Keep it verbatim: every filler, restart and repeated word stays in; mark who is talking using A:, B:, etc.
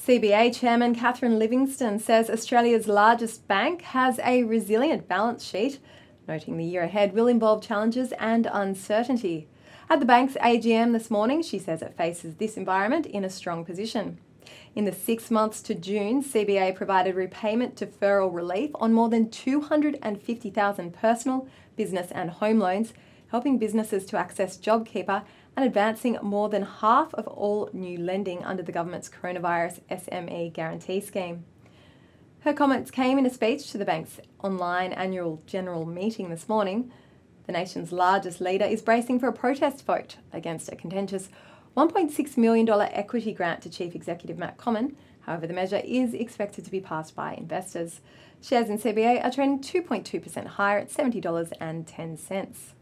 A: C B A Chairman Catherine Livingstone says Australia's largest bank has a resilient balance sheet, noting the year ahead will involve challenges and uncertainty. At the bank's A G M this morning, she says it faces this environment in a strong position. In the six months to June, C B A provided repayment deferral relief on more than two hundred fifty thousand personal, business and home loans, helping businesses to access JobKeeper and advancing more than half of all new lending under the government's coronavirus S M E guarantee scheme. Her comments came in a speech to the bank's online annual general meeting this morning. The nation's largest leader is bracing for a protest vote against a contentious one point six million dollars equity grant to Chief Executive Matt Comyn. However, the measure is expected to be passed by investors. Shares in C B A are trading two point two percent higher at seventy dollars and ten cents.